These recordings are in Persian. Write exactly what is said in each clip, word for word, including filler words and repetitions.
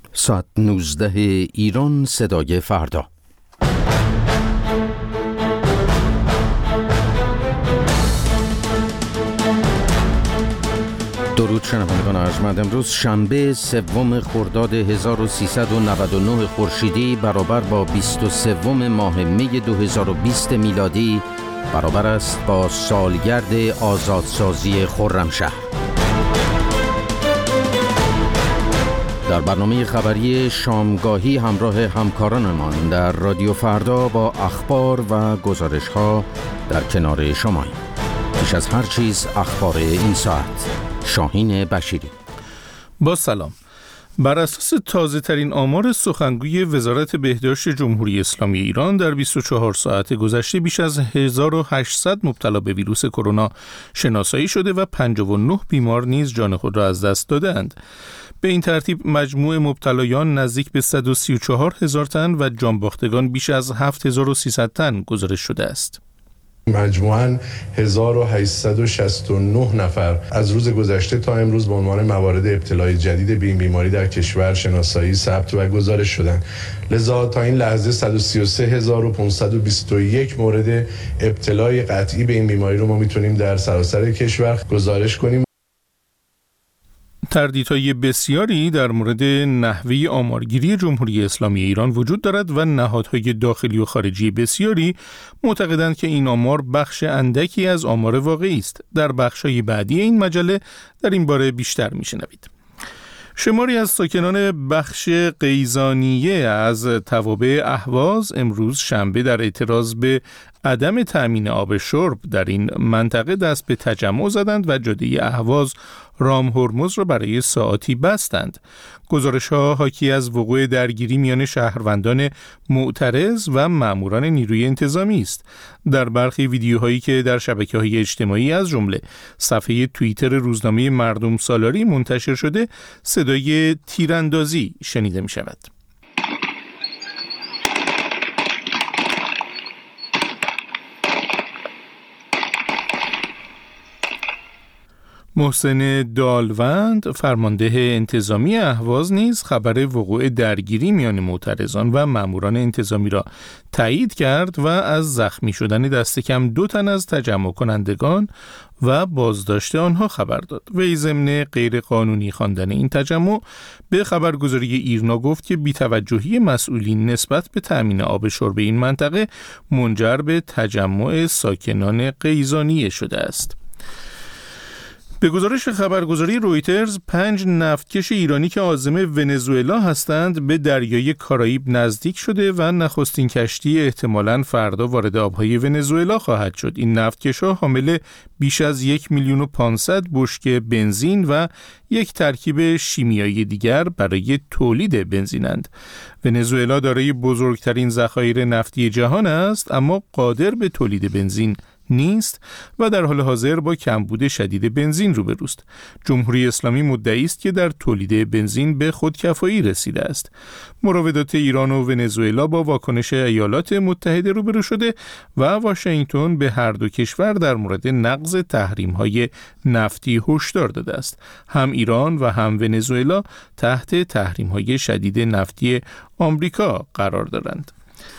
ساعت نوزده ایران، صدای فردا. درود شنوندگان ارجمند. امروز شنبه سوم خرداد هزار و سیصد و نود و نه خورشیدی برابر با بیست و سوم ماه می دو هزار و بیست میلادی برابر است با سالگرد آزادسازی خرمشهر. در برنامه خبری شامگاهی همراه همکارانمان در رادیو فردا با اخبار و گزارش‌ها در کنار شماییم. پیش از هر چیز اخبار این ساعت. شاهین بشیری. با سلام. بر اساس تازه ترین آمار سخنگوی وزارت بهداشت جمهوری اسلامی ایران در بیست و چهار ساعت گذشته بیش از هزار و هشتصد مبتلا به ویروس کرونا شناسایی شده و پنجاه و نه بیمار نیز جان خود را از دست دادند. به این ترتیب مجموع مبتلایان نزدیک به صد و سی و چهار هزار تن و جانباختگان بیش از هفت هزار و سیصد تن گزارش شده است. مجموعاً هزار و هشتصد و شصت و نه نفر از روز گذشته تا امروز به عنوان موارد ابتلای جدید به این بیماری در کشور شناسایی، ثبت و گزارش شدند. لذا تا این لحظه صد و سی و سه هزار و پانصد و بیست و یک مورد ابتلای قطعی به این بیماری رو ما میتونیم در سراسر کشور گزارش کنیم. تردیدهای بسیاری در مورد نحوه آمارگیری جمهوری اسلامی ایران وجود دارد و نهادهای داخلی و خارجی بسیاری معتقدند که این آمار بخش اندکی از آمار واقعی است. در بخش‌های بعدی این مجله در این باره بیشتر می‌شنوید. شماری از ساکنان بخش قیزانیه از توابع اهواز امروز شنبه در اعتراض به عدم تأمین آب شرب در این منطقه دست به تجمع زدند و جاده اهواز رام هرمز را برای ساعاتی بستند. گزارش‌ها حاکی از وقوع درگیری میان شهروندان معترض و ماموران نیروی انتظامی است. در برخی ویدیوهایی که در شبکه‌های اجتماعی از جمله صفحه توییتر روزنامه مردم سالاری منتشر شده، صدای تیراندازی شنیده می‌شود. محسن دالوند فرمانده انتظامی اهواز نیز خبر وقوع درگیری میان معترضان و ماموران انتظامی را تایید کرد و از زخمی شدن دست کم دو تن از تجمع کنندگان و بازداشت آنها خبر داد. وی ضمن غیر قانونی خواندن این تجمع به خبرگزاری ایرنا گفت که بی‌توجهی مسئولین نسبت به تأمین آب شرب این منطقه منجر به تجمع ساکنان قیزانیه شده است. به گزارش خبرگزاری رویترز، پنج نفتکش ایرانی که عازم ونزوئلا هستند به دریای کارائیب نزدیک شده و نخستین کشتی احتمالاً فردا وارد آبهای ونزوئلا خواهد شد. این نفتکش‌ها حامل بیش از یک میلیون و پانصد بشکه بنزین و یک ترکیب شیمیایی دیگر برای تولید بنزینند. ونزوئلا دارای بزرگترین ذخایر نفتی جهان است، اما قادر به تولید بنزین نیست و در حال حاضر با کمبود شدید بنزین روبروست. جمهوری اسلامی مدعی است که در تولید بنزین به خودکفایی رسیده است. مراودات ایران و ونزوئلا با واکنش ایالات متحده روبرو شده و واشنگتن به هر دو کشور در مورد نقض تحریم‌های نفتی هشدار داده است. هم ایران و هم ونزوئلا تحت تحریم‌های شدید نفتی آمریکا قرار دارند.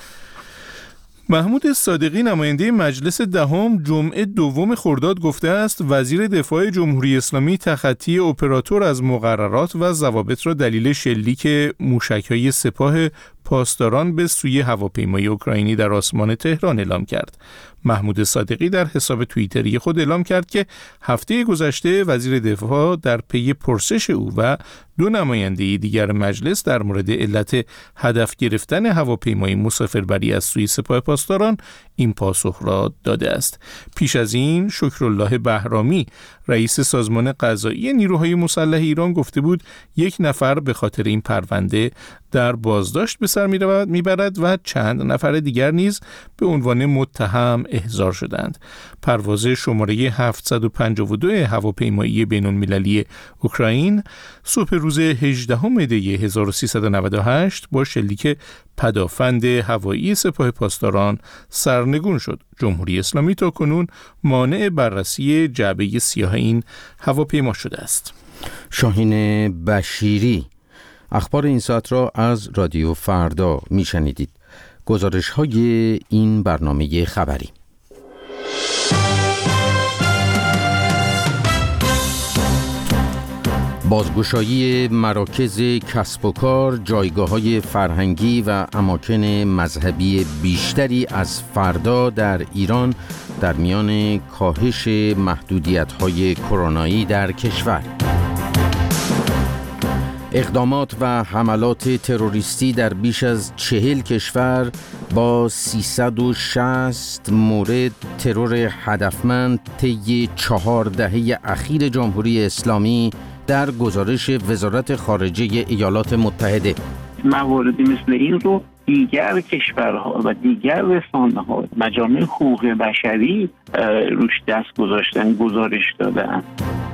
محمود صادقی نماینده مجلس دهم جمعه دوم خرداد گفته است وزیر دفاع جمهوری اسلامی تخطی اپراتور از مقررات و ضوابط را دلیل شلیک موشک‌های سپاه پاسداران به سوی هواپیمای اوکراینی در آسمان تهران اعلام کرد. محمود صادقی در حساب توییتری خود اعلام کرد که هفته گذشته وزیر دفاع در پی پرسش او و دو نماینده دیگر مجلس در مورد علت هدف گرفتن هواپیمای مسافربری از سوی سپاه پاسداران این پاسخ را داده است. پیش از این شکرالله بهرامی رئیس سازمان قضایی نیروهای مسلح ایران گفته بود یک نفر به خاطر این پرونده در بازداشت به سر میبرد و چند نفر دیگر نیز به عنوان متهم احضار شدند. پرواز شماره هفتصد و پنجاه و دو هواپیمایی بین‌المللی اوکراین صبح روز هجدهم دی هزار و سیصد و نود و هشت با شلیک پدافند هوایی سپاه پاسداران سرنگون شد. جمهوری اسلامی تا کنون مانع بررسی جعبه سیاه این هواپیما شده است. شاهین بشیری. اخبار این ساعت را از رادیو فردا میشنیدید. گزارش های این برنامه خبری: بازگشایی مراکز کسب و کار، جایگاه‌های فرهنگی و اماکن مذهبی بیشتری از فردا در ایران در میان کاهش محدودیت‌های کرونایی در کشور. اقدامات و حملات تروریستی در بیش از چهل کشور با سیصد و شصت مورد ترور هدفمند طی چهار دهه اخیر جمهوری اسلامی در گزارش وزارت خارجه ایالات متحده. مواردی مثل این رو دیگر کشورها و دیگر رسانه‌ها، مجامع حقوق بشری روش دست گذاشتن، گزارش دادن.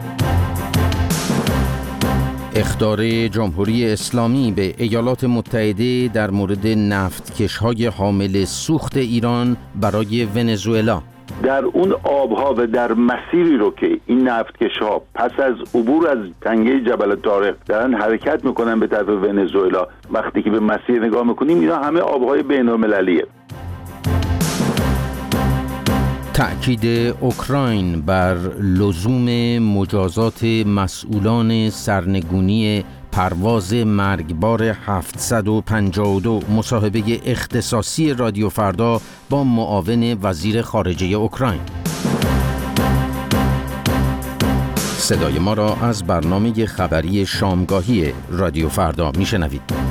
اخطار جمهوری اسلامی به ایالات متحده در مورد نفتکش‌های حامل سوخت ایران برای ونزوئلا. در اون آبها و در مسیری رو که این نفتکش‌ها پس از عبور از تنگه جبل طارق دارن حرکت میکنن به طرف ونزوئلا، وقتی که به مسیر نگاه میکنیم اینا همه آبهای بین‌المللیه. تأکید اوکراین بر لزوم مجازات مسئولان سرنگونی پرواز مرگبار هفتصد و پنجاه و دو. مصاحبه اختصاصی رادیو فردا با معاون وزیر خارجه اوکراین. صدای ما را از برنامه خبری شامگاهی رادیو فردا میشنوید.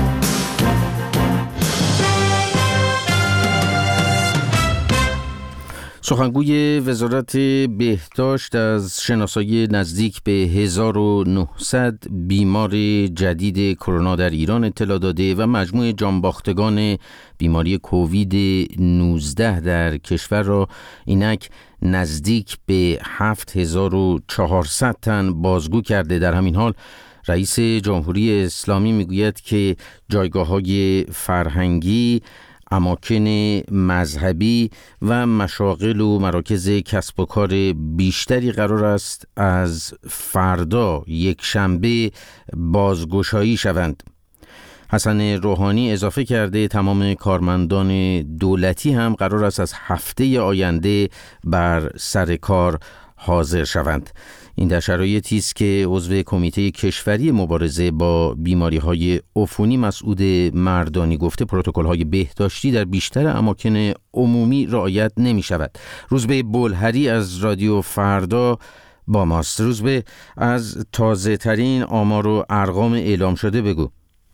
سخنگوی وزارت بهداشت از شناسایی نزدیک به هزار و نهصد بیمار جدید کرونا در ایران اطلاع داده و مجموع جانباختگان بیماری کووید نوزده در کشور را اینک نزدیک به هفت هزار و چهارصد تن بازگو کرده. در همین حال رئیس جمهوری اسلامی میگوید که جایگاه‌های فرهنگی، اماکن مذهبی و مشاغل و مراکز کسب و کار بیشتری قرار است از فردا یک شنبه بازگشایی شوند. حسن روحانی اضافه کرده تمام کارمندان دولتی هم قرار است از هفته آینده بر سر کار حاضر شوند. این در شرایطی است که عضو کمیته کشوری مبارزه با بیماری‌های عفونی مسعود مردانی گفته پروتکل‌های بهداشتی در بیشتر اماکن عمومی رعایت نمی‌شود. روزبه بلهری از رادیو فردا با ماست. روزبه، از تازه‌ترین آمار و ارقام اعلام شده بگو.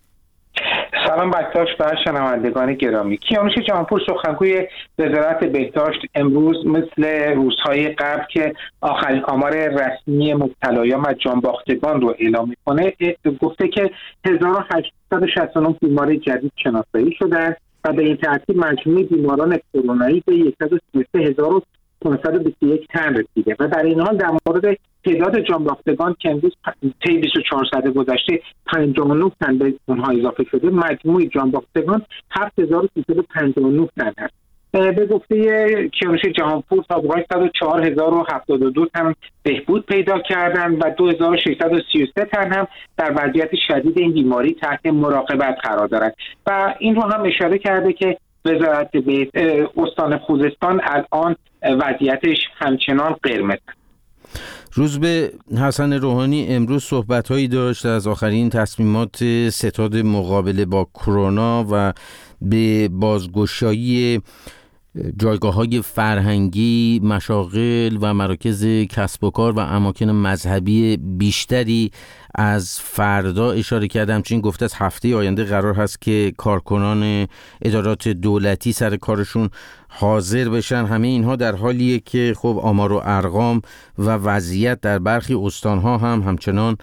سلام بکتاش و شنوندگان گرامی. کیانوش جهانپور سخنگوی وزارت بهداشت امروز مثل روزهای قبل که آخرین آمار رسمی مبتلایان و جانباختگان رو اعلام میکنه گفته که هزار و هشتصد و شصت و نه بیمار جدید شناسایی شدن و به این ترتیب مجموع بیماران کرونایی به صد و سی و سه هزار و پانصد و بیست و یک تن رسیده و در این حال در مورد تعداد جانباختگان که امروز طی بیست و چهار ساعت گذشته پنجاه و نه تن به اونها اضافه شده، مجموع جانباختگان هفت هزار و سیصد و پنجاه و نه تن است. به گفته کیانوش جهانپور سابقه صد و چهار هزار و هفتاد و دو تن بهبود پیدا کردن و دو هزار و ششصد و سی و سه تن هم در وضعیت شدید این بیماری تحت مراقبت قرار دارند و این رو هم اشاره کرده که وزارت به استان خوزستان الان وضعیتش همچنان قرمز. روزبه، حسن روحانی امروز صحبت‌هایی داشت از آخرین تصمیمات ستاد مقابله با کرونا و به بازگشایی جایگاه‌های فرهنگی، مشاغل و مراکز کسب و کار و اماکن مذهبی بیشتری از فردا اشاره کردم. همچنین گفته از هفته آینده قرار هست که کارکنان ادارات دولتی سر کارشون حاضر بشن. همه اینها در حالیه که خب آمار و ارقام و وضعیت در برخی استانها هم همچنان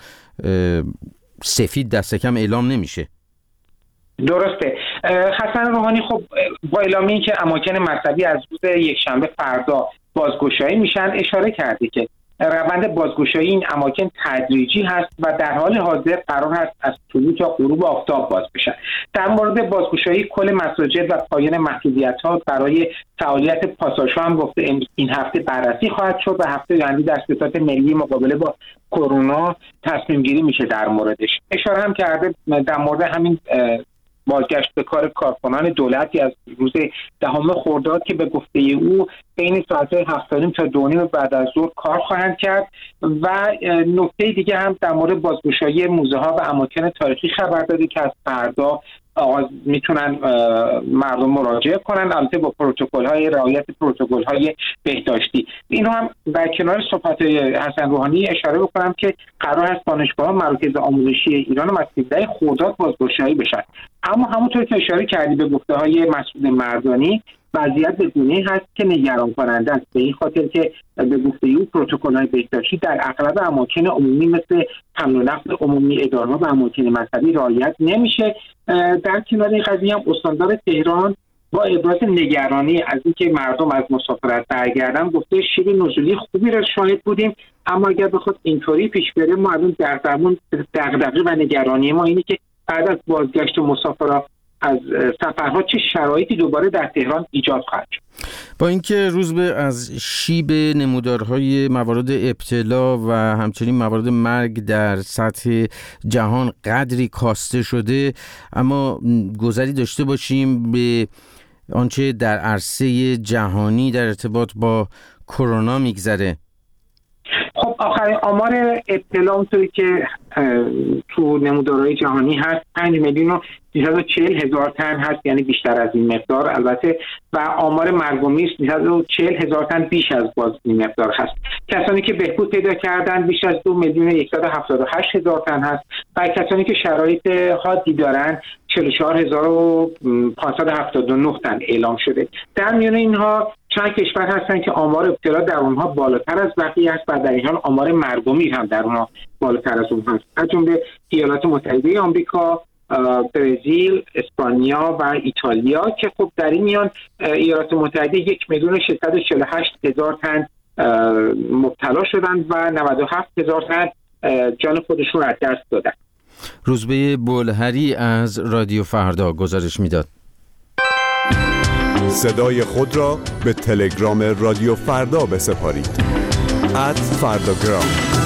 سفید دست کم اعلام نمیشه. درسته. حسن روحانی خب با اعلامی این که اماکن مذهبی از روز یکشنبه فردا بازگشایی میشن اشاره کرده که روند بازگشایی این اماکن تدریجی هست و در حال حاضر قرار است از طلوع تا غروب آفتاب باز بشن. در مورد بازگشایی کل مساجد و پایان محدودیت‌ها برای فعالیت پاساژها هم گفته این هفته بررسی خواهد شد و هفته آینده در سیاست ملی مقابله با کرونا تصمیم گیری میشه در موردش. اشاره هم کرده در مورد همین بازگشت به کار کارکنان دولتی از روز دهم خرداد که به گفته او بین ساعت‌های هفت و نیم تا دو نیم بعد از ظهر کار خواهند کرد. و نکته دیگه هم در مورد بازگشایی موزه‌ها و اماکن تاریخی خبر داده که از فردا آغاز میتونن مردم مراجعه کنن، البته با پروتکل‌های رعایت پروتکل‌های بهداشتی. اینو هم در کنار صحبت‌های حسن روحانی اشاره بکنم که قرار است دانشگاه مراکز آموزشی ایران و مسجد خرداد بازگشایی بشن. اما همونطور که اشاره کردی به گفته‌های مسعود مردانی، وضعیت به گونه‌ای هست که نگران کننده است، به این خاطر که به گفته او پروتکل‌های بهداشتی در اغلب اماکن عمومی مثل حمل و نقل عمومی، اداره‌ها و اماکن مذهبی رعایت نمیشه. در کنار این قضیه هم استاندار تهران با ابراز نگرانی از اینکه مردم از مسافرت برگردن گفته شیب نزولی خوبی را شاهد بودیم، اما اگر بخواد اینطوری پیش بره ما الان در درمون دغدغه و نگرانی ما اینه که بعد از بازگشت مسافرها از سفرها چه شرایطی دوباره در تهران ایجاد خواهد شد. با اینکه روز به از شیب نمودارهای موارد ابتلا و همچنین موارد مرگ در سطح جهان قدری کاسته شده، اما گذری داشته باشیم به آنچه در عرصه جهانی در ارتباط با کرونا میگذره. خب آخرین آمار ابتلا اونطوری که تو نمودارهای جهانی هست پنج میلیون و سیصد و چهل هزار تن هست، یعنی بیشتر از این مقدار البته، و آمار مرگ و میر سیصد و چهل هزار تن بیش از باز این مقدار هست. کسانی که بهبود پیدا کردن بیش از دو میلیون و صد و هفتاد و هشت هزار تن هست و کسانی که شرایط حادی دارن چهل و چهار هزار و پانصد و هفتاد و نه تن اعلام شده. در میان اینها چند کشور هستن که آمار ابتلا در اونها بالاتر از بقیه است و در این حال آمار مرگ و میر هم در اونها بالاتر از اونها است، از جمله ایالات متحده آمریکا، برزیل، اسپانیا و ایتالیا که خب در این میان ایالات متحده یک میلیون و ششصد و چهل و هشت هزار تن مبتلا شدند و نود و هفت هزار تن جان خودشون را از دست دادن. روزبه بلهری از رادیو فردا گزارش میداد. صدای خود را به تلگرام رادیو فردا بسپارید. ات فرداگرام.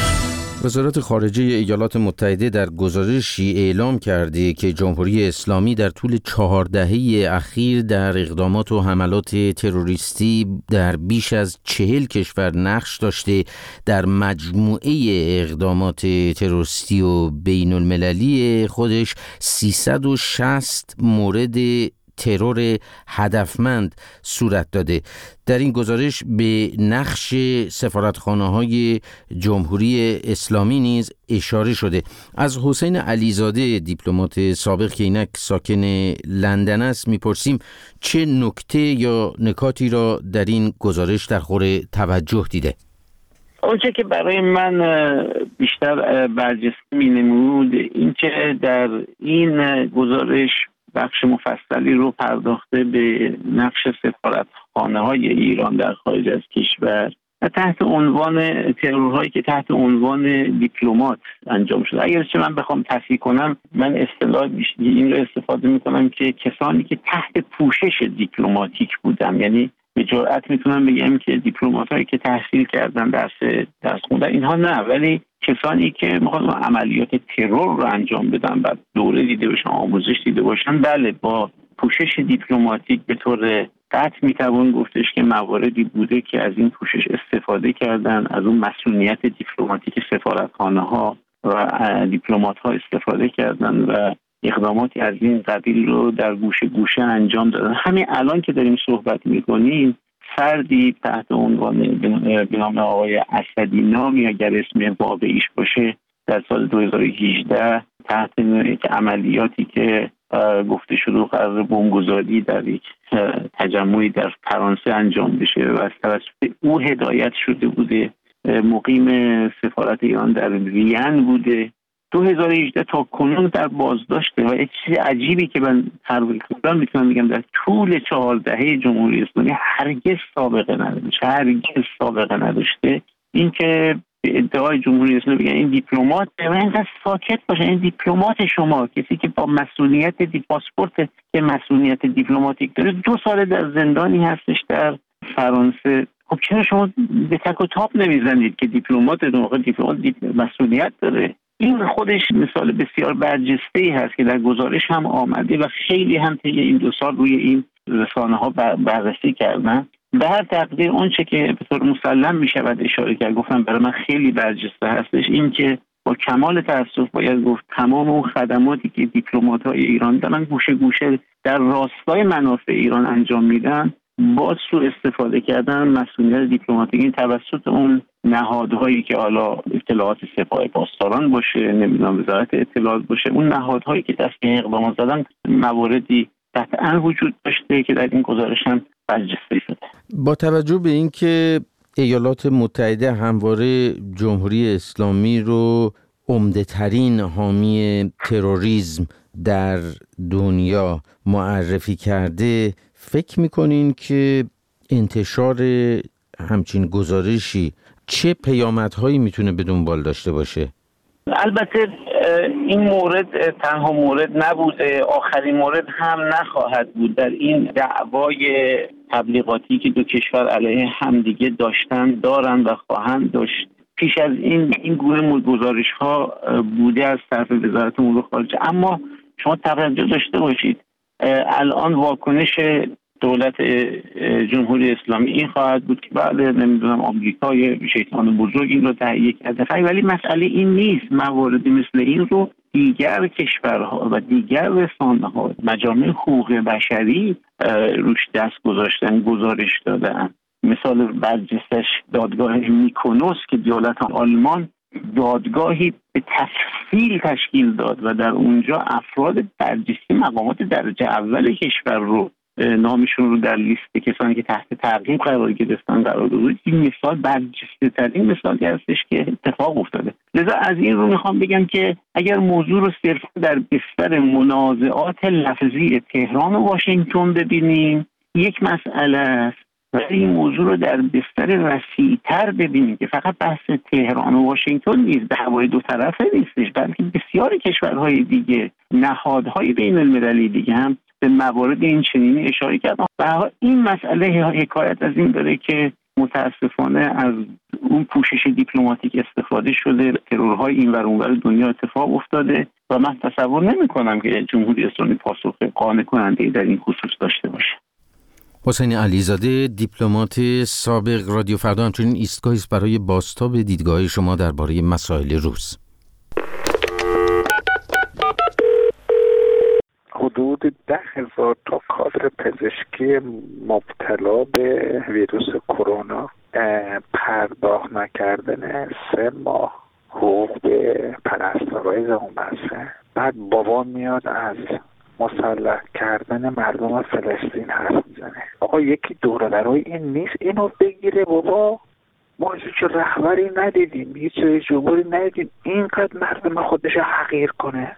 وزارت خارجه ایالات متحده در گزارشی اعلام کرده که جمهوری اسلامی در طول چهار دهه اخیر در اقدامات و حملات تروریستی در بیش از چهل کشور نقش داشته. در مجموعه اقدامات تروریستی و بین المللی خودش سیصد و شصت مورد ترور هدفمند صورت داده. در این گزارش به نقش سفارتخانه‌های جمهوری اسلامی نیز اشاره شده. از حسین علیزاده دیپلمات سابق که اینک ساکن لندن است میپرسیم چه نکته یا نکاتی را در این گزارش در خور توجه دیده؟ آنچه که برای من بیشتر برجسته می‌نمود این که در این گزارش بخش مفصلی رو پرداخته به نقش سفارتخانه‌های ایران در خارج از کشور و تحت عنوان ترورهایی که تحت عنوان دیپلمات انجام شده. اگر چه من بخوام تصحیح کنم، من اصطلاح این رو استفاده می‌کنم که کسانی که تحت پوشش دیپلماتیک بودن، یعنی به جرئت میتونم بگم که دیپلمات‌هایی که تحصیل کردن درس درس خوندن اینها نه، ولی کسانی که میخوان عملیات ترور رو انجام بدن و دوره دیده باشن، آموزش دیده باشن، بله با پوشش دیپلماتیک به طور قطع میتوان گفتش که مواردی بوده که از این پوشش استفاده کردن، از اون مسئولیت دیپلماتیک سفارتخانه‌ها و دیپلمات‌ها استفاده کردن و اقداماتی از این قبیل رو در گوشه گوشه انجام دادن. همین الان که داریم صحبت میکنیم فردی تحت عنوان به نام آقای اسدی نامی اگر اسم واقعیش باشه در سال دو هزار و هجده تحت یک عملیاتی که گفته شده قرار بمبگذاری در یک تجمعی در فرانسه انجام بشه و از توسط او هدایت شده بوده، مقیم سفارت ایران در وین بوده. دو هزار و هجده تا کنون در بازداشته و یک چیز عجیبی که من تقریبا میتونم بگم در طول چهار دهه جمهوری اسلامی هرگز سابقه نداشته هرگز سابقه نداشته این که به ادعای جمهوری اسلامی بگن این دیپلمات، اینقدر ساکت باشه. این دیپلمات شما، کسی که با مسئولیت دی پاسپورت که مسئولیت دیپلماتیک داره، دو سال در زندانی هستش در فرانسه. خب چرا شما به تک و تاب نمیزنید که دیپلمات واقعا دیپلمات مسئولیت داره؟ این خودش مثال بسیار برجسته‌ای هست که در گزارش هم آمده و خیلی هم طی این دو سال روی این رسانه‌ها بررسی کردن. به هر تقدیر اون چه که به طور مسلم می شود اشاره کرد، گفتم برای من خیلی برجسته هستش، این که با کمال تأسف باید گفت تمام اون خدماتی که دیپلمات‌های ایران دارن گوشه گوشه در راستای منافع ایران انجام میدن، با سوء استفاده کردن مسئولیت دیپلماتیک این توسط اون نهادهایی که حالا اطلاعات سپاه پاسداران باشه، نمیدونم وزارت اطلاعات باشه، اون نهادهایی که دست به اقدامات زدن، مواردی قطعا وجود داشته که در این گزارش هم برجسته شده. با توجه به اینکه ایالات متحده همواره جمهوری اسلامی رو عمده ترین حامی تروریسم در دنیا معرفی کرده، فکر میکنین که انتشار همچین گزارشی چه پیامدهایی میتونه به دنبال داشته باشه؟ البته این مورد تنها مورد نبوده، آخرین مورد هم نخواهد بود. در این دعوای تبلیغاتی که دو کشور علیه همدیگه داشتن، دارن و خواهند داشت، پیش از این این گونه گزارش ها بوده از طرف وزارت امور خارجه. اما شما توجه داشته باشید الان واکنش دولت جمهوری اسلامی این خواهد بود که بله نمیدونم آمریکای شیطان بزرگ این رو تهیه کرده، ولی مسئله این نیست. مواردی مثل این رو دیگر کشورها و دیگر رسانه‌ها، مجامع حقوق بشری روش دست گذاشتن، گزارش دادن. مثال برجستش دادگاه میکونوس که دولت آلمان دادگاهی به تفصیل تشکیل داد و در اونجا افراد برجسته مقامات درجه اول کشور رو نامشون رو در لیست کسانی که تحت تعقیب قرار گرفتن قرار داد. این مثال برجسته ترین مثالی هستش که اتفاق افتاده. لذا از این رو میخوام بگم که اگر موضوع رو صرفا در بستر منازعات لفظی تهران و واشنگتن ببینیم یک مسئله است، ولی این موضوع رو در بستر وسیع‌تر ببینیم که فقط بحث تهران و واشنگتن نیست، دعوای دو طرفه نیستش، بلکه بسیاری کشورهای دیگه، نهادهای بین المللی دیگه هم به موارد این چنینی اشاره کردن. و این مسئله حکایت از این داره که متاسفانه از اون پوشش دیپلماتیک استفاده شده، ترورهای این ور اون ور دنیا اتفاق افتاده و من تصور نمی‌کنم که جمهوری اسلامی پاسخ قانع کننده در این خصوص داشته باشه. حسین علیزاده، دیپلمات سابق، رادیو فردا همچنین ایستگاهی است برای بازتاب دیدگاه شما درباره مسائل روز. حدود ده هزار تا کادر پزشکی مبتلا به ویروس کرونا پرداخت نکردن سه ماه حقوق به پرستارای زمان بسته. بعد بابا میاد از مسلح کردن مردم فلسطین حرف میزنه. آقا یکی دوره‌برای این نیست اینو بگیره بابا؟ ما چه رهبری ندیدیم، هیچ رئیس جمهوری ندیدیم اینقدر مردم خودش حقیر کنه.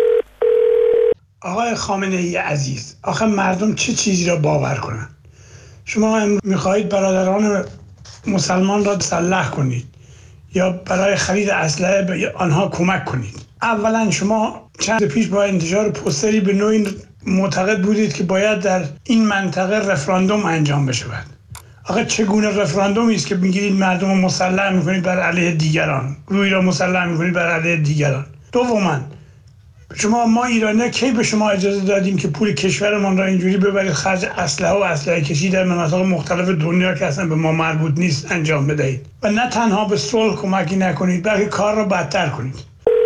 آقای خامنه‌ای عزیز، آخه مردم چه چیزی را باور کنن؟ شما میخواهید برادران مسلمان را مسلح کنید یا برای خرید اسلحه به آنها کمک کنید. اولا شما چند پیش با انتشار پوستری به نوعی معتقد بودید که باید در این منطقه رفراندوم انجام بشود. آخه چگونه رفراندومی است که میگیرید مردم رو مسلح میکنید بر علیه دیگران، روی را مسلح میکنید بر علیه دیگران؟ دوما شما ما ایرانی‌ها کی به شما اجازه دادیم که پول کشورمان را اینجوری ببرید خرج اسلحه و اسلحه کشی در مناطق مختلف دنیا که اصلا به ما مربوط نیست انجام بدهید و نه تنها به صلح کمکی نکنید بلکه کار را بدتر کنید؟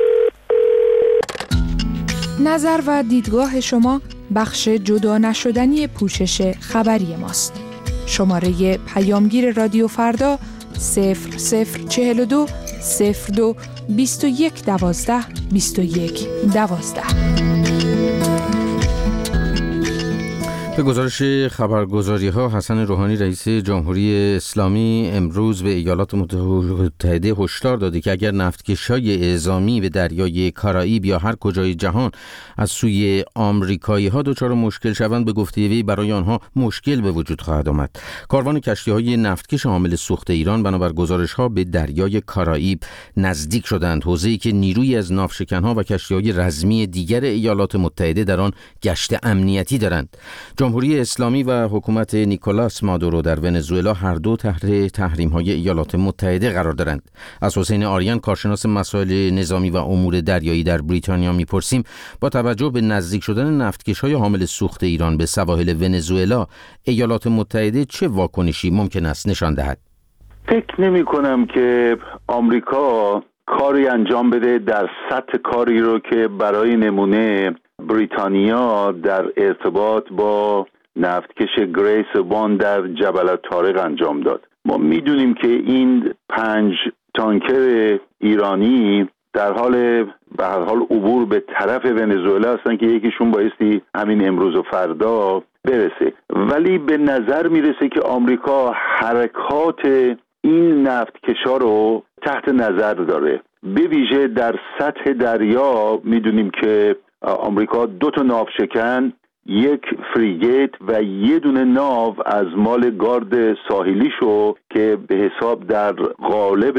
نظر و دیدگاه شما بخش جدا نشدنی پوشش خبری ماست. شماره پیامگیر رادیو فردا صفر صفر چهل و دو صفر دو بیست و یک دوازده بیست و یک دوازده. به گزارش خبرگزاری‌ها، حسن روحانی رئیس جمهوری اسلامی امروز به ایالات متحده هشدار داده که اگر نفتکش‌های اعزامی به دریای کارائیب یا هر کجای جهان از سوی آمریکایی‌ها دچار مشکل شوند، به گفته وی برای آنها مشکل به وجود خواهد آمد. کاروان کشتی‌های نفتکش حامل سوخت ایران بنابر گزارش‌ها به دریای کارائیب نزدیک شدند، حوزه‌ای که نیرویی از ناوشکن‌ها و کشتی‌های رزمی دیگر ایالات متحده در آن گشت امنیتی دارند. جمهوری اسلامی و حکومت نیکولاس مادورو در ونزوئلا هر دو تحت تحریم‌های ایالات متحده قرار دارند. از حسین آریان، کارشناس مسائل نظامی و امور دریایی در بریتانیا می‌پرسیم با توجه به نزدیک شدن نفتکش‌های حامل سوخت ایران به سواحل ونزوئلا، ایالات متحده چه واکنشی ممکن است نشان دهد؟ فکر نمی‌کنم که آمریکا کاری انجام بده در سطح کاری رو که برای نمونه بریتانیا در ارتباط با نفتکش گریس وان در جبل طارق انجام داد. ما میدونیم که این پنج تانکر ایرانی در حال به هر حال عبور به طرف ونزوئلا هستن که یکیشون بایستی همین امروز و فردا برسه، ولی به نظر میرسه که آمریکا حرکات این نفتکشا رو تحت نظر داره. به ویژه در سطح دریا میدونیم که آمریکا دو تا ناوشکن، یک فریگیت و یه دونه ناو از مال گارد ساحلیشو که به حساب در قالب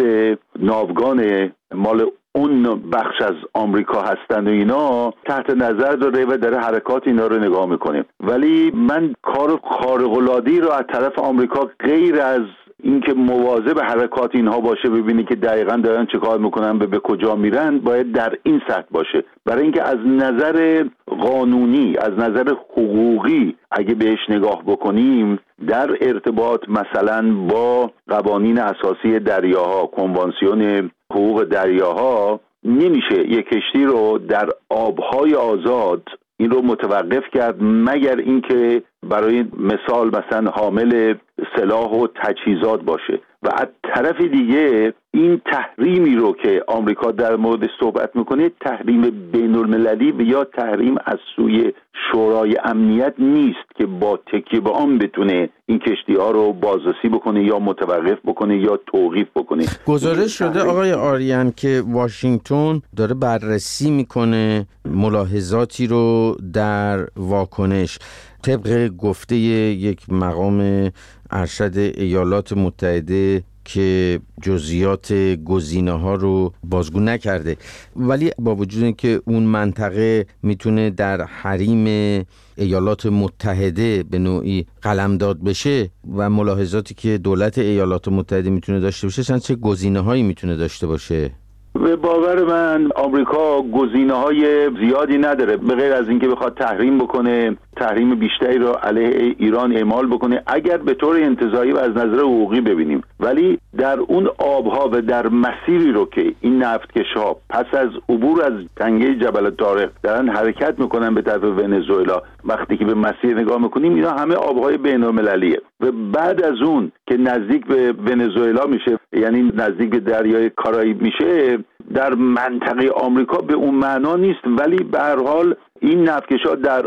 ناوگان مال اون بخش از آمریکا هستند و اینا تحت نظر داره و داره حرکات اینا رو نگاه میکنه. ولی من کار خارق‌العاده‌ای رو از طرف آمریکا غیر از اینکه مواظب حرکات اینها باشه، ببینی که دقیقاً دارن چه کار میکنن و به کجا میرن، باید در این سطح باشه. برای اینکه از نظر قانونی، از نظر حقوقی اگه بهش نگاه بکنیم، در ارتباط مثلا با قوانین اساسی دریاها، کنوانسیون حقوق دریاها، نمیشه یک کشتی رو در آبهای آزاد این رو متوقف کرد مگر اینکه برای مثال مثلا حامل سلاح و تجهیزات باشه. و از طرف دیگه این تحریمی رو که آمریکا در مورد صحبت میکنه تحریم بین المللی و یا تحریم از سوی شورای امنیت نیست که با تکیه به آن بتونه این کشتی ها رو بازرسی بکنه یا متوقف بکنه یا توقیف بکنه. گزارش شده آقای آریان که واشنگتن داره بررسی میکنه ملاحظاتی رو در واکنش طبق گفته یک مقام ارشد ایالات متحده که جزئیات گزینه‌ها رو بازگو نکرده، ولی با وجود اینکه اون منطقه میتونه در حریم ایالات متحده به نوعی قلمداد بشه و ملاحظاتی که دولت ایالات متحده میتونه داشته باشه، چند چه گزینه‌هایی میتونه داشته باشه؟ به باور من آمریکا گزینه‌های زیادی نداره به غیر از اینکه بخواد تحریم بکنه، تحریم بیشتری رو علیه ایران اعمال بکنه اگر به طور انتزاعی و از نظر حقوقی ببینیم. ولی در اون آبها و در مسیری رو که این نفتکش‌ها پس از عبور از تنگه جبل طارق دارن حرکت میکنن به طرف ونزوئلا، وقتی که به مسیر نگاه میکنیم اینا همه آبهای بین‌المللیه و بعد از اون که نزدیک به ونزوئلا میشه، یعنی نزدیک به دریای کارائیب میشه، در منطقه آمریکا به اون معنا نیست. ولی به هر حال این نفتکش‌ها در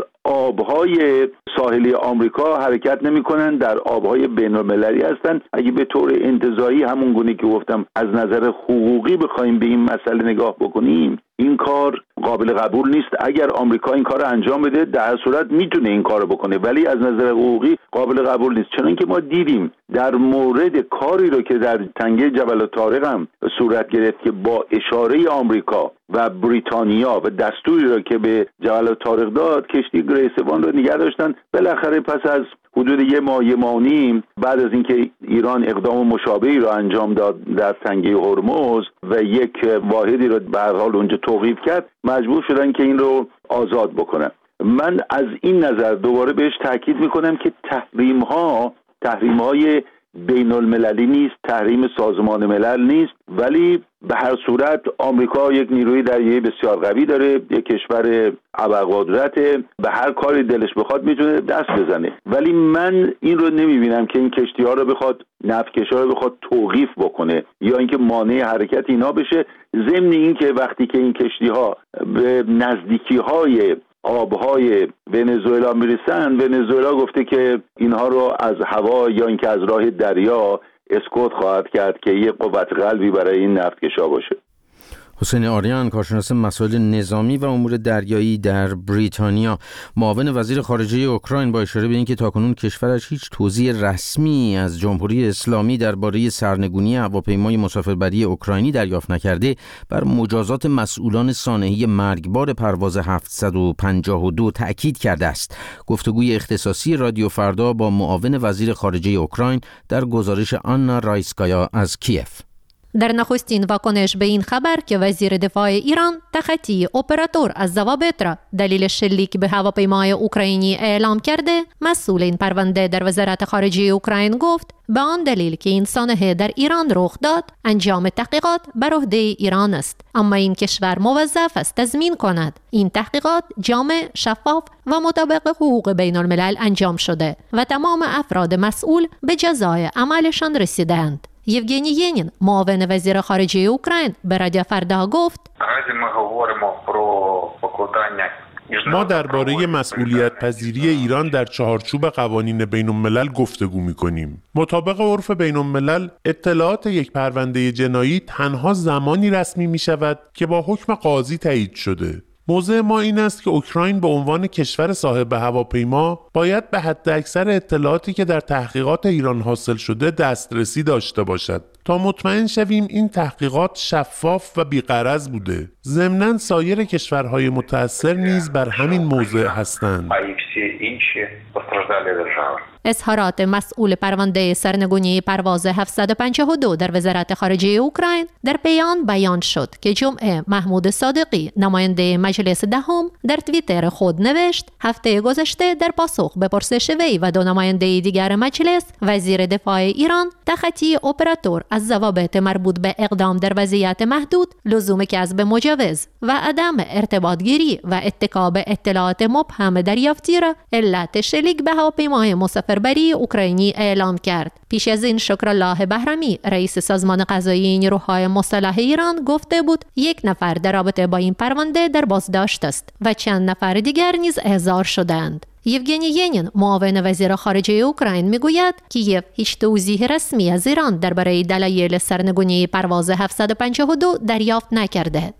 آبهای ساحلی آمریکا حرکت نمی‌کنن، در آبهای بین‌المللی هستن. اگه به طور انتزاعی همون گونه که گفتم از نظر حقوقی بخوایم به این مسئله نگاه بکنیم، این کار قابل قبول نیست. اگر آمریکا این کار رو انجام بده در هر صورت میتونه این کار رو بکنه، ولی از نظر حقوقی قابل قبول نیست. چون اینکه ما دیدیم در مورد کاری رو که در تنگه جبل طارق هم صورت گرفت که با اشاره آمریکا و بریتانیا و دستوری رو که به جبل طارق داد، کشتی گریس وان رو نگه داشتن. بالاخره پس از حدود یه ماه یه ماه نیم بعد از اینکه ایران اقدام مشابهی رو انجام داد در تنگه هرمز و یک واحدی رو به هر حال اونجا توقیف کرد، مجبور شدن که این رو آزاد بکنن. من از این نظر دوباره بهش تاکید میکنم که تحریم ها تحریم های بین المللی نیست، تحریم سازمان ملل نیست، ولی به هر صورت آمریکا یک نیروی دریایی بسیار قوی داره، یک کشور ابرقدرته، به هر کاری دلش بخواد میتونه دست بزنه. ولی من این رو نمیبینم که این کشتی ها رو بخواد نفتکشا رو بخواد توقیف بکنه یا اینکه مانع حرکت اینا بشه. ضمن این که وقتی که این کشتی ها به نزدیکی های آبهای ونزوئلا میرسن، ونزوئلا گفته که اینها رو از هوا یا اینکه از راه دریا اسکوت خواهد کرد که یه قوت قلبی برای این نفتکشا باشه. حسین آریان، کارشناس مسائل نظامی و امور دریایی در بریتانیا، معاون وزیر خارجه اوکراین، با اشاره به اینکه تاکنون کشورش هیچ توضیح رسمی از جمهوری اسلامی درباره سرنگونی هواپیمای مسافربری اوکراینی دریافت نکرده، بر مجازات مسئولان سانحه مرگبار پرواز هفتصد و پنجاه و دو تأکید کرده است. گفتگوی اختصاصی رادیو فردا با معاون وزیر خارجه اوکراین در گزارش آنا رایسکایا از کیف. در نخستین واکنش به این خبر که وزیر دفاع ایران تخطی اپراتور از ضوابط را دلیل شلیک به هواپیمای اوکراینی اعلام کرده، مسئول این پرونده در وزارت خارجه اوکراین گفت به آن دلیل که این سانحه در ایران رخ داد، انجام تحقیقات بر عهده ایران است، اما این کشور موظف است تضمین کند این تحقیقات جامع، شفاف و مطابق حقوق بین الملل انجام شده و تمام افراد مسئول به جزای عملشان رسیدند. یوگنی ینین، معاون وزیر خارجه اوکراین، به رادیو فردا گفت ما درباره مسئولیت پذیری ایران در چهارچوب قوانین بین الملل گفتگو می‌کنیم. مطابق عرف بین الملل، اطلاعات یک پرونده جنایی تنها زمانی رسمی می‌شود که با حکم قاضی تایید شده. موضع ما این است که اوکراین به عنوان کشور صاحب هواپیما باید به حد اکثر اطلاعاتی که در تحقیقات ایران حاصل شده دسترسی داشته باشد تا مطمئن شویم این تحقیقات شفاف و بی‌غرض بوده. ضمناً سایر کشورهای متأثر نیز بر همین موضع هستند. اظهارات مسئول پرونده سرنگونی پرواز هفتصد و پنجاه و دو در وزارت خارجه اوکراین در پیان بیان شد که جمعه محمود صادقی، نماینده مجلس دهم، در توییتر خود نوشت هفته گذشته در پاسخ به پرسش وی و دو نماینده دیگر مجلس، وزیر دفاع ایران تخطی اپراتور از ضوابط مربوط به اقدام در وضعیت محدود، لزوم کسب مجوز و عدم ارتباط گیری و اتکا به اطلاعات مبهم دریافتی را علت شلیک به هواپیمای مسافربری اوکراینی اعلام کرد. پیش از این شکرالله بهرمی، رئیس سازمان قضایی نیروهای مسلح ایران، گفته بود یک نفر در رابطه با این پرونده در بازداشت است و چند نفر دیگر نیز احضار شدند. یوگنی ینین، معاون وزیر خارجه اوکراین، میگوید کیف هیچ توضیح رسمی از ایران درباره دلایل سرنگونی پرواز هفتصد و پنجاه و دو دریافت نکرده.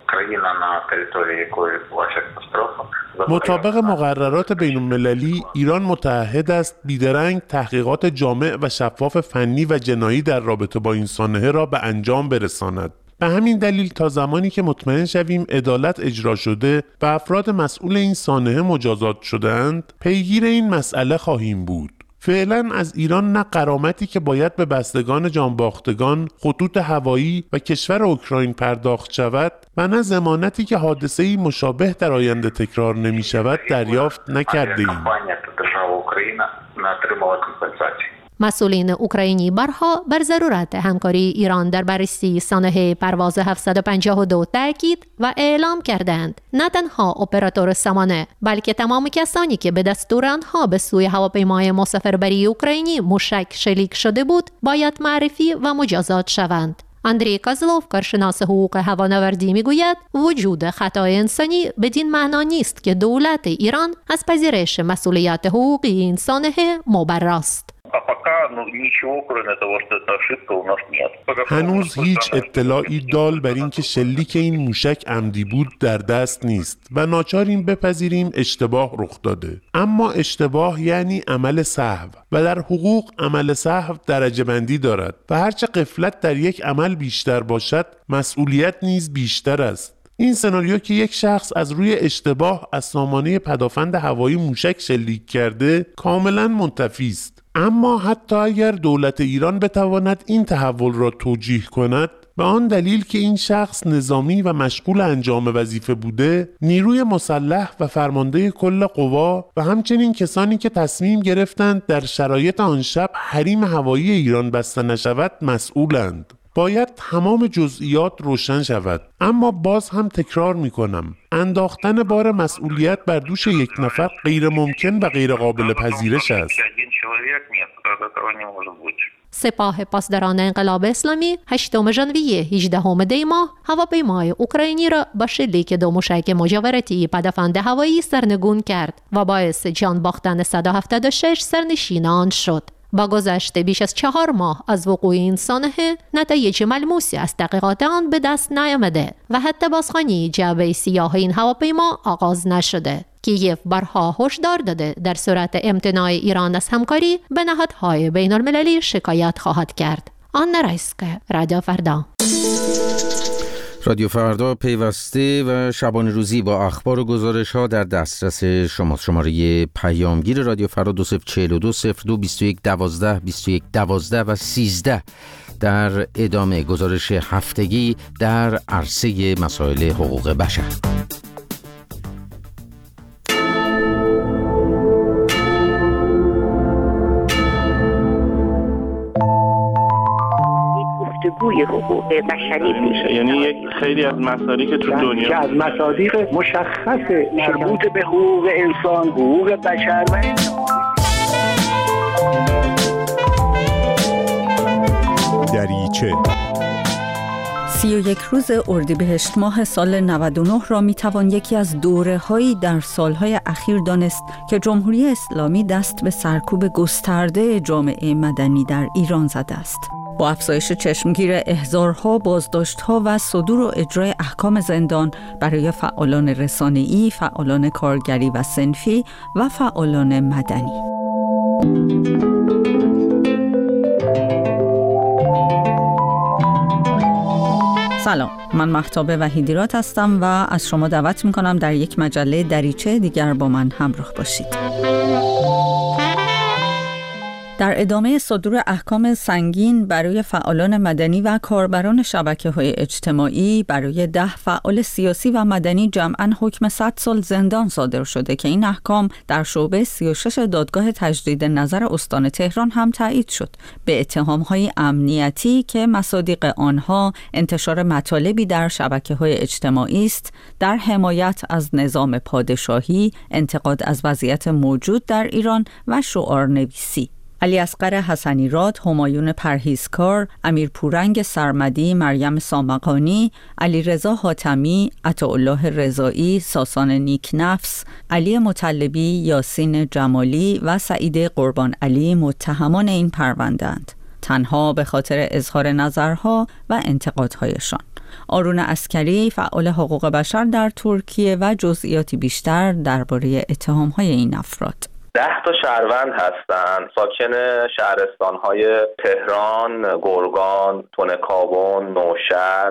مطابق مقررات بین المللی، ایران متعهد است بیدرنگ تحقیقات جامع و شفاف فنی و جنایی در رابطه با این سانحه را به انجام برساند. به همین دلیل تا زمانی که مطمئن شویم عدالت اجرا شده و افراد مسئول این سانحه مجازات شده‌اند، پیگیر این مسئله خواهیم بود. فعلا از ایران نه غرامتی که باید به بستگان جانباختگان، خطوط هوایی و کشور اوکراین پرداخت شود و نه ضمانتی که حادثه‌ای مشابه در آینده تکرار نمی شود دریافت نکرده ایم. مسئولین اوکراینی برها بر ضرورت همکاری ایران در بررسی سانحه پرواز هفتصد و پنجاه و دو تاکید و اعلام کردند نه تنها اپراتور سامانه بلکه تمام کسانی که به دستور آنها به سوی هواپیمای مسافربری اوکراینی موشک شلیک شده بود باید معرفی و مجازات شوند. اندری کازلوف، کارشناس حقوق هوانوردی، میگوید وجود خطای انسانی بدین معنا نیست که دولت ایران از پذیرش مسئولیت حقوقی این سانحه مبراست. هنوز هیچ اطلاعی دال بر این که شلیک این موشک عمدی بود در دست نیست و ناچاریم بپذیریم اشتباه رخ داده. اما اشتباه یعنی عمل سهو و در حقوق عمل سهو درجه بندی دارد و هرچه غفلت در یک عمل بیشتر باشد، مسئولیت نیز بیشتر است. این سناریو که یک شخص از روی اشتباه از سامانه پدافند هوایی موشک شلیک کرده کاملا منتفی است. اما حتی اگر دولت ایران بتواند این تحول را توجیه کند، به آن دلیل که این شخص نظامی و مشغول انجام وظیفه بوده، نیروی مسلح و فرمانده کل قوا و همچنین کسانی که تصمیم گرفتند در شرایط آن شب حریم هوایی ایران بسته نشود مسئولند. باید تمام جزئیات روشن شود. اما باز هم تکرار می کنم، انداختن بار مسئولیت بر دوش یک نفر غیر ممکن و غیر قابل پذیرش است. سپاه پاسداران انقلاب اسلامی هشتم ژانویه هجدهم دی ماه هواپیمای اوکراینی را با شلیک دو موشک مجاورتی پدافند هوایی سرنگون کرد و باعث جان باختن صد و هفتاد و شش سرنشین آن شد. با گذشت بیش از چهار ماه از وقوع این سانحه، نتایج ملموسی از تحقیقات آن به دست نیامده و حتی بازخوانی جعبه سیاه این هواپیما آغاز نشده. کیف بارها هشدار داده در صورت امتناع ایران از همکاری به نهادهای بین المللی شکایت خواهد کرد. آن رایسک، رادیو فردا. رادیو فردا پیوسته و شبانه روزی با اخبار و گزارش ها در دسترس شما. شماره پیامگیر رادیو فردا دو صفر چهل و دو صفر دو بیست و یک دوازده بیست و یک دوازده و سیزده. در ادامه گزارش هفتگی در عرصه مسائل حقوق بشر. گفتگوی حقوق بشری میشه، یعنی یک خیلی از مصادیق که تو دنیا که از مصادیق مشخص مربوط به حقوق انسان، حقوق بشر و دریچه سی و یک روز اردیبهشت ماه سال نود و نه را میتوان یکی از دوره‌هایی در سالهای اخیر دانست که جمهوری اسلامی دست به سرکوب گسترده جامعه مدنی در ایران زده است. با افزایش چشمگیر احضارها، بازداشت‌ها و صدور و اجرای احکام زندان برای فعالان رسانه‌ای، فعالان کارگری و صنفی و فعالان مدنی. سلام، من مهتاب وحیدیرات هستم و از شما دعوت می‌کنم در یک مجله دریچه دیگر با من همراه باشید. در ادامه صدور احکام سنگین برای فعالان مدنی و کاربران شبکه‌های اجتماعی، برای ده فعال سیاسی و مدنی جمعاً حکم صد سال زندان صادر شده که این احکام در شعبه سی و شش دادگاه تجدید نظر استان تهران هم تایید شد، به اتهام‌های امنیتی که مصادیق آنها انتشار مطالبی در شبکه‌های اجتماعی است، در حمایت از نظام پادشاهی، انتقاد از وضعیت موجود در ایران و شعارنویسی. علی اصغر حسنی راد، همایون پرهیزکار، امیر پورنگ سرمدی، مریم سامقانی، علی رضا حاتمی، عطاالله رضایی، ساسان نیکنفس، علی مطلبی، یاسین جمالی و سعید قربان علی متهمان این پرونده‌اند، تنها به خاطر اظهار نظرها و انتقادهایشان. آرون عسکری، فعال حقوق بشر در ترکیه و جزئیاتی بیشتر درباره اتهام‌های این افراد. ده تا شهروند هستن، ساکن شهرستان‌های تهران، گرگان، تونکابون، نوشهر،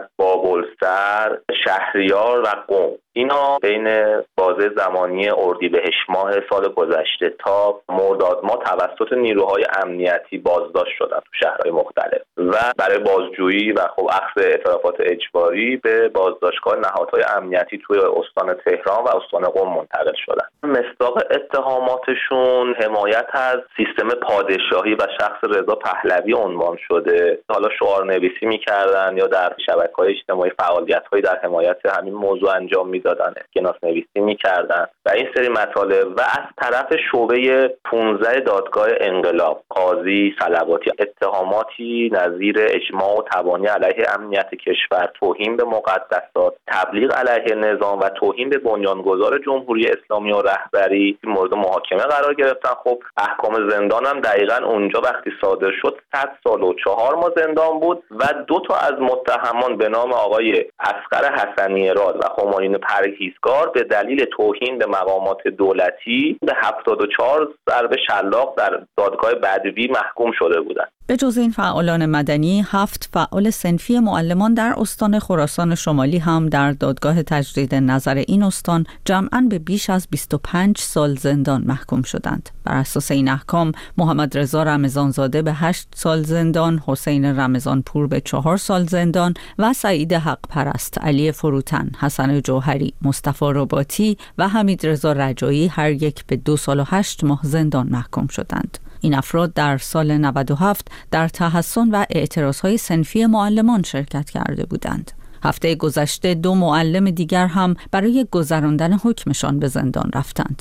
بابلسر، شهریار و قم. اینا بین بازه زمانی اردیبهشت ماه سال گذشته تا مرداد ماه توسط نیروهای امنیتی بازداشت شدن تو شهرهای مختلف و برای بازجویی و خب اخذ اعترافات اجباری به بازداشتگاه نهادهای امنیتی توی استان تهران و استان قم منتقل شدن. مصداق اتهاماتشون حمایت از سیستم پادشاهی و شخص رضا پهلوی عنوان شده. حالا شعارنویسی می‌کردن یا در شبکه‌های اجتماعی فعالیت‌هایی در حمایت همین موضوع انجام می‌دادن، اسکناس نویسی می‌کردن و این سری مطالب. و از طرف شعبه پانزده دادگاه انقلاب، قاضی صلواتی اتهاماتی نظیر اجماع و تبانی علیه امنیت کشور، توهین به مقدسات، تبلیغ علیه نظام و توهین به بنیانگذار جمهوری اسلامی و رهبری مورد محاکمه قرار گرفتن. خب احکام زندان هم دقیقاً اونجا وقتی صادر شد صد سال و چهار ماه زندان بود و دو تا از متهمان به نام آقای اصغر حسنی راد و همایون پرهیزکار به دلیل توهین به مقامات دولتی به هفتاد و چهار ضرب شلاق در دادگاه بدوی محکوم شده بودند. به جز این فعالان مدنی، هفت فعال صنفی معلمان در استان خراسان شمالی هم در دادگاه تجدید نظر این استان جمعاً به بیش از بیست و پنج سال زندان محکوم شدند. بر اساس این احکام، محمد رضا رمضانزاده به هشت سال زندان، حسین رمضانپور به چهار سال زندان و سعید حق پرست، علی فروتن، حسن جوهری، مصطفی رباطی و حمید رضا رجایی هر یک به دو سال و هشت ماه زندان محکوم شدند. این افراد در سال نود و هفت در تحصن و اعتراضهای صنفی معلمان شرکت کرده بودند. هفته گذشته دو معلم دیگر هم برای گذراندن حکمشان به زندان رفتند.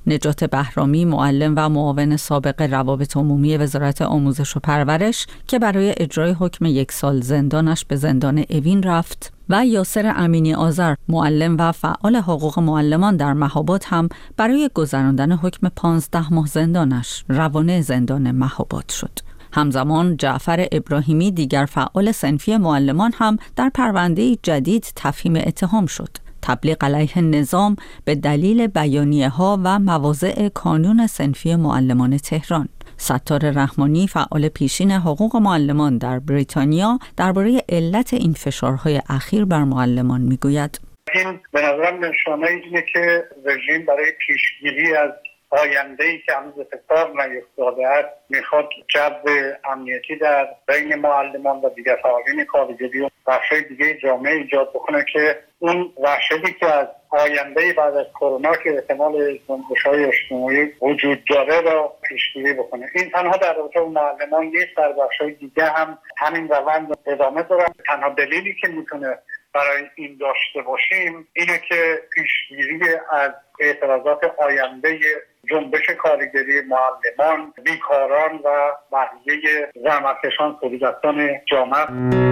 نجات بهرامی، معلم و معاون سابق روابط عمومی وزارت آموزش و پرورش که برای اجرای حکم یک سال زندانش به زندان اوین رفت، و یاسر امینی آذر، معلم و فعال حقوق معلمان در مهاباد هم برای گذراندن حکم پانزده ماه زندانش روانه زندان مهاباد شد. همزمان جعفر ابراهیمی، دیگر فعال صنفی معلمان، هم در پرونده جدید تفهیم اتهام شد: تبلیغ علیه نظام به دلیل بیانیه ها و مواضع کانون صنفی معلمان تهران. ستار رحمانی، فعال پیشین حقوق معلمان در بریتانیا، درباره علت این فشارهای اخیر بر معلمان میگوید: این به نظرم نشانه اینه که رژیم برای پیشگیری از آینده‌ای که هنوز اتفاق نیفتاده است میخواد جو امنیتی در بین معلمان و دیگر فعالین کارگری و بخش‌های دیگه جامعه ایجاد بکنه که اون وحشتی که از آینده بعد از کرونا که احتمال جنبش‌های اجتماعی وجود داره را پیشگیری بکنه. این تنها در رابطه با معلمان نیست، در بخش‌های دیگه هم همین روند ادامه داره. تنها دلیلی که میتونه برای این داشته باشیم اینه که پیشگیری از اعتراضات آینده جنبش کارگری معلمان، بیکاران و بقیه زحمتکشان تولیدستان جامعه.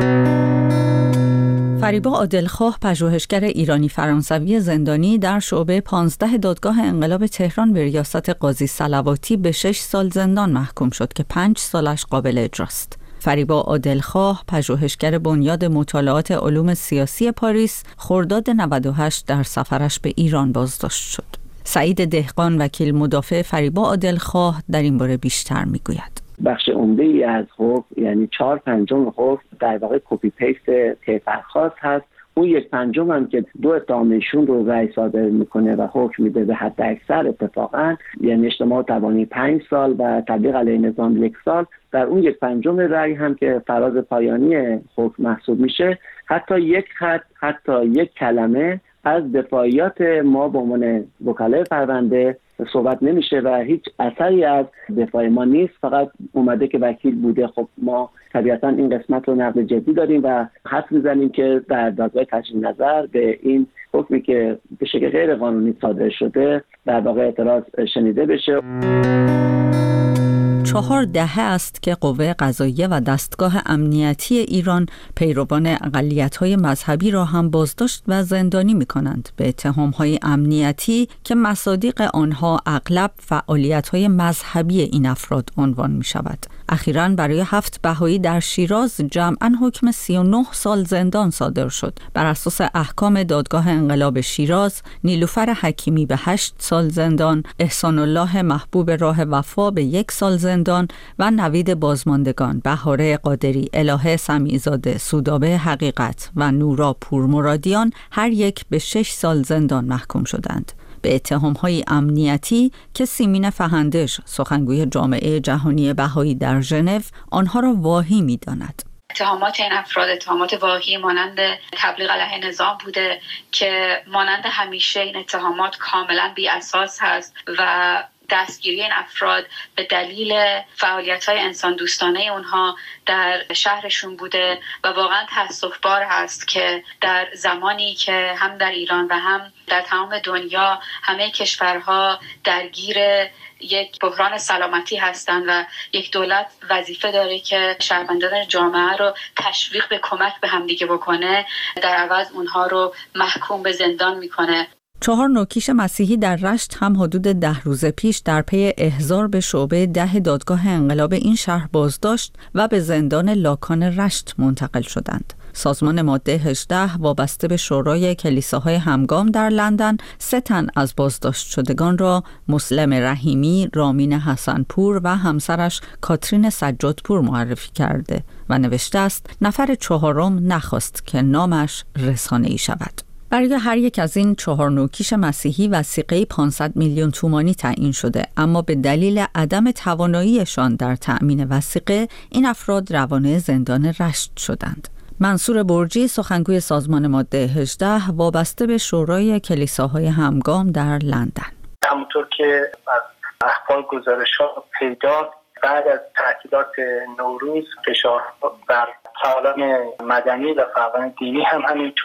فریبا عادلخواه، پژوهشگر ایرانی فرانسوی زندانی در شعبه پانزده دادگاه انقلاب تهران به ریاست قاضی صلواتی، به شش سال زندان محکوم شد که پنج سالش قابل اجراست. فریبا عادلخواه، پژوهشگر بنیاد مطالعات علوم سیاسی پاریس، خرداد نود و هشت در سفرش به ایران بازداشت شد. سعید دهقان، وکیل مدافع فریبا عادلخواه، در این باره بیشتر میگوید: بخش عمده ای از حکم، یعنی چهار پنجم حکم، در واقع کپی پیست طیف هست. اون یک پنجم هم که دو اتهامشون رو رأی صادر میکنه و حکم میده به حد اکثر اتفاقا، یعنی اجتماع توانی پنج سال و تبلیغ علیه نظام یک سال، در اون یک پنجم رأی هم که فراز پایانی حکم محسوب میشه، حتی یک خط، حتی یک کلمه از دفاعیات ما به عنوان وکلای پرونده صحبت نمیشه و هیچ اثری از دفاع ما نیست. فقط اومده که وکیل بوده. خب ما طبیعتا این قسمت رو نقد جدی داریم و حدس میزنیم که در دادگاه تجدید نظر به این حکمی که به شکل غیر قانونی صادر شده در واقع اعتراض شنیده بشه. چهار دهه است که قوه قضاییه و دستگاه امنیتی ایران پیروان اقلیت‌های مذهبی را هم بازداشت و زندانی می‌کنند به اتهام‌های امنیتی که مصادیق آنها اغلب فعالیت‌های مذهبی این افراد عنوان می‌شود. اخیراً برای هفت بهایی در شیراز جمعاً حکم سی و نه سال زندان صادر شد. بر اساس احکام دادگاه انقلاب شیراز، نیلوفر حکیمی به هشت سال زندان، احسان الله محبوب راه وفا به یک سال زندان و نوید بازماندگان، بهاره قادری، الهه سمیع‌زاده، سودابه حقیقت و نورا پورمرادیان هر یک به شش سال زندان محکوم شدند به اتهام‌های امنیتی که سیمین فهندش، سخنگوی جامعه جهانی بهایی در ژنو، آنها را واهی می‌داند. اتهامات این افراد اتهامات واهی مانند تبلیغ علیه نظام بوده که مانند همیشه این اتهامات کاملا بی اساس هست و دستگیری این افراد به دلیل فعالیت‌های انسان دوستانه اونها در شهرشون بوده و واقعا تأسف‌بار هست که در زمانی که هم در ایران و هم در تمام دنیا همه کشورها درگیر یک بحران سلامتی هستند و یک دولت وظیفه داره که شهروندان جامعه رو تشویق به کمک به همدیگه بکنه، در عوض اونها رو محکوم به زندان میکنه. چهار نوکیش مسیحی در رشت هم حدود ده روز پیش در پی احضار به شعبه ده دادگاه انقلاب این شهر بازداشت و به زندان لاکان رشت منتقل شدند. سازمان ماده هجده وابسته به شورای کلیساهای همگام در لندن سه تن از بازداشت شدگان را مسلم رحیمی، رامین حسنپور و همسرش کاترین سجادپور معرفی کرده و نوشته است نفر چهارم نخواست که نامش رسانه‌ای شود. برای هر یک از این چهار نوکیش مسیحی وثیقه پانصد میلیون تومانی تعیین شده، اما به دلیل عدم تواناییشان در تأمین وثیقه این افراد روانه زندان رشت شدند. منصور برجی، سخنگوی سازمان ماده هجده وابسته به شورای کلیساهای همگام در لندن: همونطور که از اخبار گزارش‌ها پیدا، بعد از تعطیلات نوروز فشار بر فعالان مدنی و فعالان دینی هم همینطور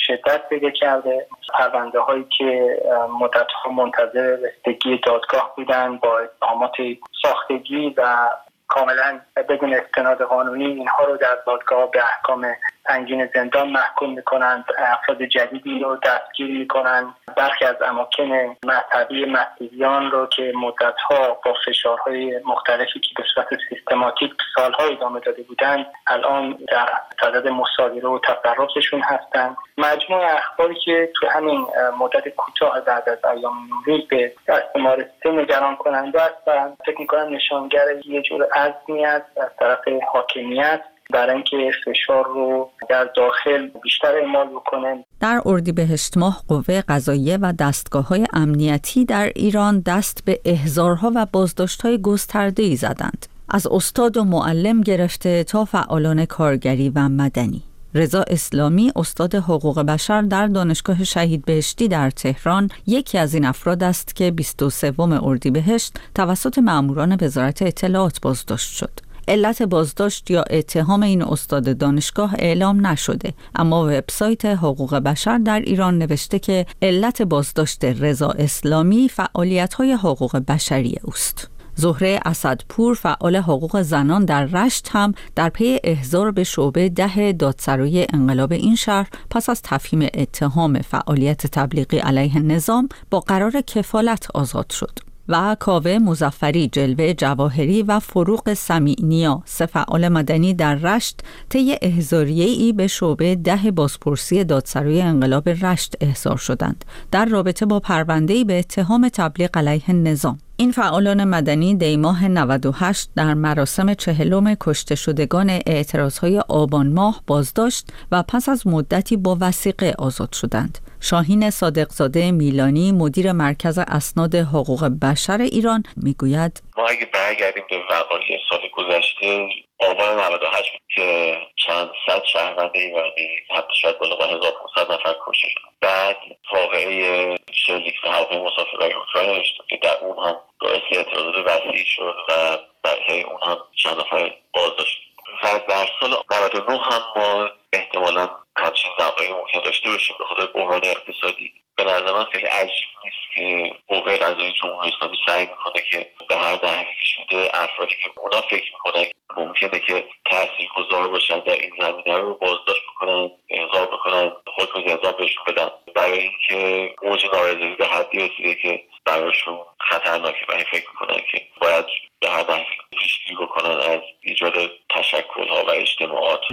شدت پیدا کرده. پرونده هایی که مدت ها منتظر رسیدگی دادگاه بودن با اتهامات ساختگی و کاملا بدون استناد قانونی، اینها رو در دادگاه به احکام سنگین زندان محکوم میکنند. افراد جدیدی رو دستگیر میکنند. برخی از اماکن مذهبی مسیحیان رو که مدتها با فشارهای مختلفی که به صورت سیستماتیک سالها ادامه داده بودند، الان در صدد مصادره و تصرفشون هستند. مجموع اخباری که تو همین مدت کوتاه بعد از ایام نوروز به دست ما رسیده نگران کننده است و فکر میکنم نشانگر یه جور عزمیت از طرف حاکمیت برای اینکه فشار رو در داخل بیشتر اعمال بکنه. در اردیبهشت ماه قوه قضاییه و دستگاه‌های امنیتی در ایران دست به احضارها و بازداشت‌های گسترده‌ای زدند. از استاد و معلم گرفته تا فعالان کارگری و مدنی. رضا اسلامی، استاد حقوق بشر در دانشگاه شهید بهشتی در تهران، یکی از این افراد است که بیست و سوم اردیبهشت توسط مأموران وزارت اطلاعات بازداشت شد. علت بازداشت یا اتهام این استاد دانشگاه اعلام نشده، اما وبسایت حقوق بشر در ایران نوشته که علت بازداشت رضا اسلامی فعالیت‌های حقوق بشری اوست. زهره اسدپور، فعال حقوق زنان در رشت، هم در پی احضار به شعبه ده دادسرایی انقلاب این شهر پس از تفهیم اتهام فعالیت تبلیغی علیه نظام با قرار کفالت آزاد شد. و کاوه مظفری، جلوه جواهری و فروغ سمیعنیا، سه فعال مدنی در رشت، طی احضاریه‌ای به شعبه ده بازپرسی دادسرای انقلاب رشت احضار شدند در رابطه با پرونده‌ای به اتهام تبلیغ علیه نظام. این فعالان مدنی دی ماه نود و هشت در مراسم چهلم کشته شدگان اعتراضهای آبان ماه بازداشت و پس از مدتی با وثیقه آزاد شدند. شاهین صادقزاده میلانی، مدیر مرکز اسناد حقوق بشر ایران، میگوید ما اگه برگردیم به وقایع سال گذشته، آبان نود و هشت که چند صد شهروند ایرانی حتی شاید بالا با هزار و پانصد نفر کشته شدن. بعد واقعه شلیک به هواپیمای مسافربری اوکراین رشد که در اون هم باعث اعتراضات وسیع شد و برای اون هم چند نفر بازداشت. و در سال نود و نه هم ما احتمالاً همچین وقایعی ممکن داشته باشیم به خاطر بحران اقتصادی. به نظر من خیلی عجیب نیست که قوه قضاییه جمهوری اسلامی سعی میکنه که به هر نحوی که شده افرادی که اونا فکر میکنن ممکنه که تاثیرگذار باشن در این زمینه رو بازداشت بکنن، احضار بکنن، حکم زندان بهشون بدن، برای اینکه اوج نارضایتی به حدی رسیده که براشون خطرناکه و این فکر میکنن که باید به هر نحوی پیشگیری بکنن از ایجاد تشکل‌ها و اجتماعات.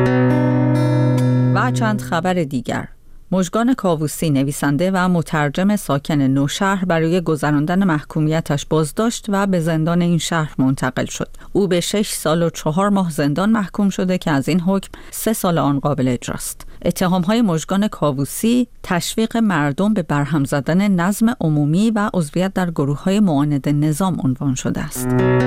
و چند خبر دیگر. مژگان کاووسی، نویسنده و مترجم ساکن نوشهر، برای گذراندن محکومیتش بازداشت و به زندان این شهر منتقل شد. او به شش سال و چهار ماه زندان محکوم شده که از این حکم سه سال آن قابل اجراست. اتهام‌های مژگان کاووسی تشویق مردم به برهم زدن نظم عمومی و عضویت در گروه‌های معاند نظام عنوان شده است.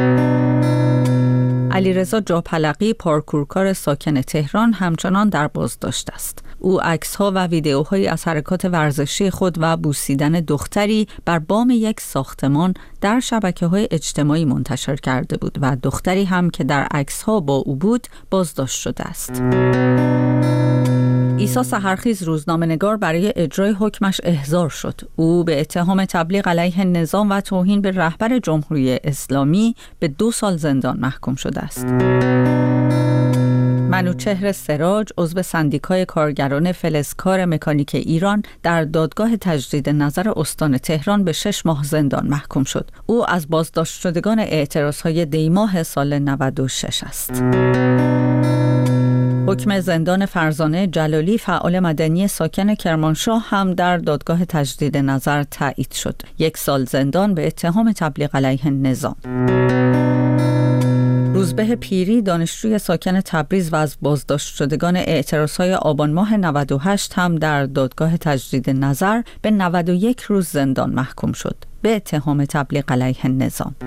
علیرضا جاپلقی، پارکورکار ساکن تهران، همچنان در بازداشت است. او عکس‌ها و ویدئوهایی از حرکات ورزشی خود و بوسیدن دختری بر بام یک ساختمان در شبکه‌های اجتماعی منتشر کرده بود و دختری هم که در عکس‌ها با او بود بازداشت شده است. عیسی سحرخیز، روزنامه‌نگار، برای اجرای حکمش احضار شد. او به اتهام تبلیغ علیه نظام و توهین به رهبر جمهوری اسلامی به دو سال زندان محکوم شده است. منوچهر سراج، عضو سندیکای کارگران فلزکار مکانیک ایران، در دادگاه تجدید نظر استان تهران به شش ماه زندان محکوم شد. او از بازداشت شدگان اعتراضهای دی ماه سال نود و شش است. حکم زندان فرزانه جلالی، فعال مدنی ساکن کرمانشاه، هم در دادگاه تجدید نظر تایید شد. یک سال زندان به اتهام تبلیغ علیه نظام. روزبه پیری، دانشجوی ساکن تبریز و از بازداشت شدگان اعتراضهای آبان ماه نود و هشت، هم در دادگاه تجدید نظر به نود و یک روز زندان محکوم شد به اتهام تبلیغ علیه نظام.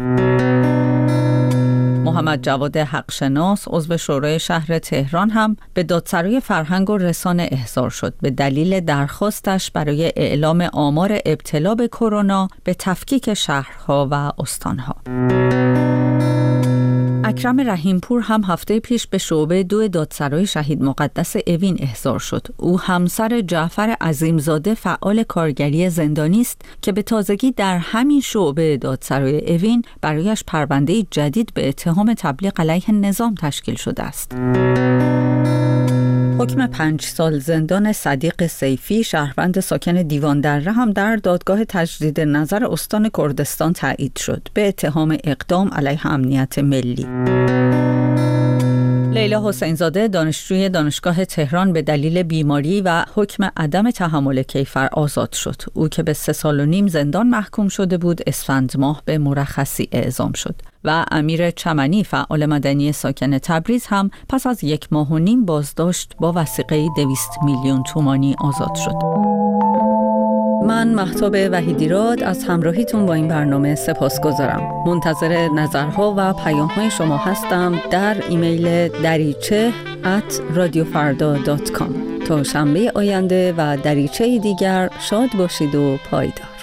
محمد جواد حقشناس، عضو شورای شهر تهران، هم به دادسرای فرهنگ و رسانه احضار شد به دلیل درخواستش برای اعلام آمار ابتلا به کرونا به تفکیک شهرها و استانها. اکرم رحیمپور هم هفته پیش به شعبه دو دادسرای شهید مقدس اوین احضار شد. او همسر جعفر عظیمزاده فعال کارگری زندانی است که به تازگی در همین شعبه دادسرای اوین برایش پرونده جدید به اتهام تبلیغ علیه نظام تشکیل شده است. حکم پنج سال زندان صدیق سیفی شهروند ساکن دیوان دره هم در دادگاه تجدید نظر استان کردستان تایید شد به اتهام اقدام علیه امنیت ملی. لیلا حسینزاده دانشجوی دانشگاه تهران به دلیل بیماری و حکم عدم تحمل کیفر آزاد شد. او که به سه سال و نیم زندان محکوم شده بود اسفند ماه به مرخصی اعزام شد. و امیر چمنی فعال مدنی ساکن تبریز هم پس از یک ماه و نیم بازداشت با وثیقه دویست میلیون تومانی آزاد شد. من مهتاب وحیدیراد از همراهیتون با این برنامه سپاسگزارم. منتظر نظرها و پیام‌های شما هستم در ایمیل دریچه ات رادیو فردا دات کام. تا شنبه آینده و دریچه دیگر شاد باشید و پایدار.